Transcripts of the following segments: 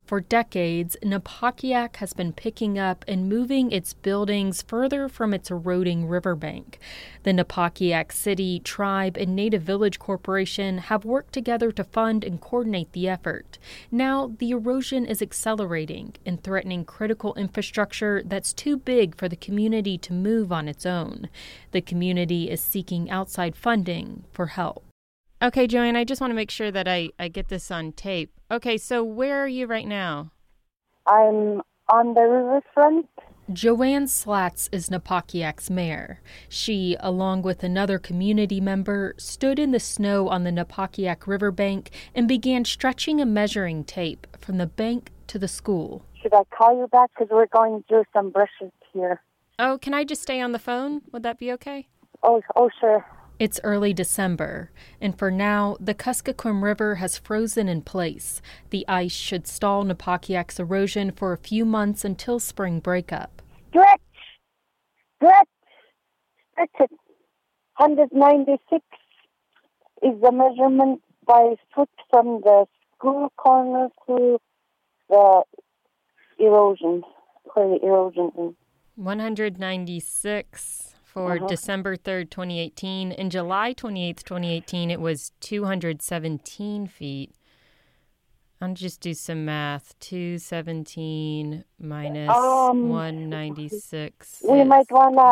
For decades, Napakiak has been picking up and moving its buildings further from its eroding riverbank. The Napakiak City, Tribe, and Native Village Corporation have worked together to fund and coordinate the effort. Now, the erosion is accelerating and threatening critical infrastructure that's too big for the community to move on its own. The community is seeking outside funding for help. Okay, Joanne, I just want to make sure that I get this on tape. Okay, so where are you right now? I'm on the riverfront. Joanne Slatz is Napakiak's mayor. She, along with another community member, stood in the snow on the Napakiak riverbank and began stretching a measuring tape from the bank to the school. Should I call you back? Because we're going through some brushes here. Oh, can I just stay on the phone? Would that be okay? Oh, sure. It's early December, and for now, the Kuskokwim River has frozen in place. The ice should stall Napakiak's erosion for a few months until spring breakup. Stretch! 196 is the measurement by foot from the school corner to the erosion, where the erosion is. 196 for December 3rd, 2018. In July 28th, 2018, it was 217 feet. I'll just do some math. 217 minus 196. We might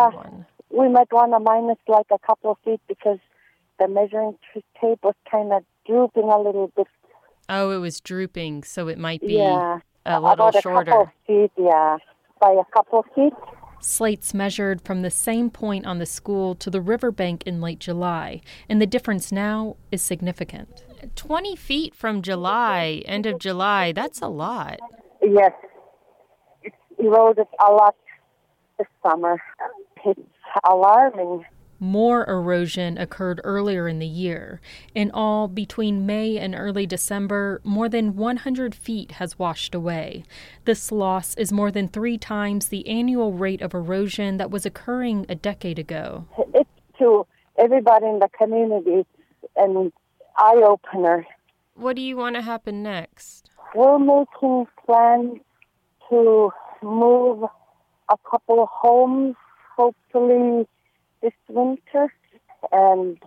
wanna minus like a couple of feet because the measuring tape was kind of drooping a little bit. Oh, it was drooping, so it might be a little about shorter. A couple of feet, by a couple of feet. Slates measured from the same point on the school to the riverbank in late July, and the difference now is significant. 20 feet from July, end of July, that's a lot. Yes. It's eroded a lot this summer. It's alarming. More erosion occurred earlier in the year. In all, between May and early December, more than 100 feet has washed away. This loss is more than 3 times the annual rate of erosion that was occurring a decade ago. It's to everybody in the community an eye-opener. What do you want to happen next? We're making plans to move a couple of homes, hopefully this winter, and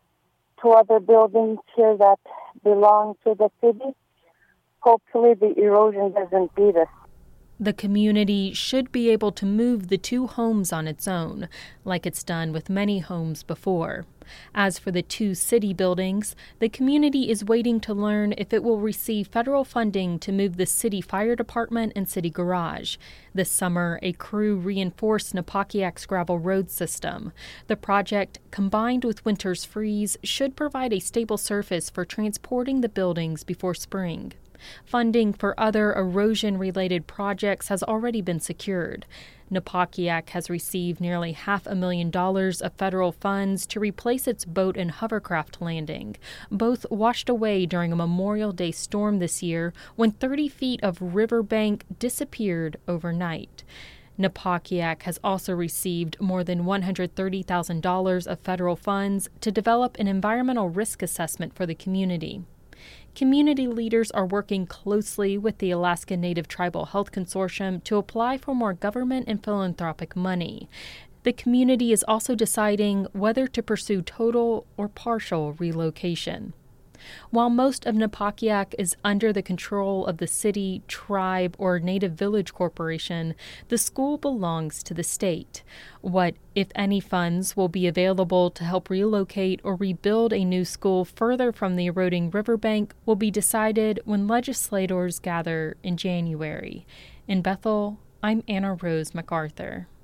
2 other buildings here that belong to the city. Hopefully the erosion doesn't beat us. The community should be able to move the 2 homes on its own, like it's done with many homes before. As for the 2 city buildings, the community is waiting to learn if it will receive federal funding to move the city fire department and city garage. This summer, a crew reinforced Napakiak's gravel road system. The project, combined with winter's freeze, should provide a stable surface for transporting the buildings before spring. Funding for other erosion-related projects has already been secured. Napakiak has received nearly $500,000 of federal funds to replace its boat and hovercraft landing, both washed away during a Memorial Day storm this year when 30 feet of riverbank disappeared overnight. Napakiak has also received more than $130,000 of federal funds to develop an environmental risk assessment for the community. Community leaders are working closely with the Alaska Native Tribal Health Consortium to apply for more government and philanthropic money. The community is also deciding whether to pursue total or partial relocation. While most of Napakiak is under the control of the city, tribe, or Native Village Corporation, the school belongs to the state. What, if any, funds will be available to help relocate or rebuild a new school further from the eroding riverbank will be decided when legislators gather in January. In Bethel, I'm Anna Rose MacArthur.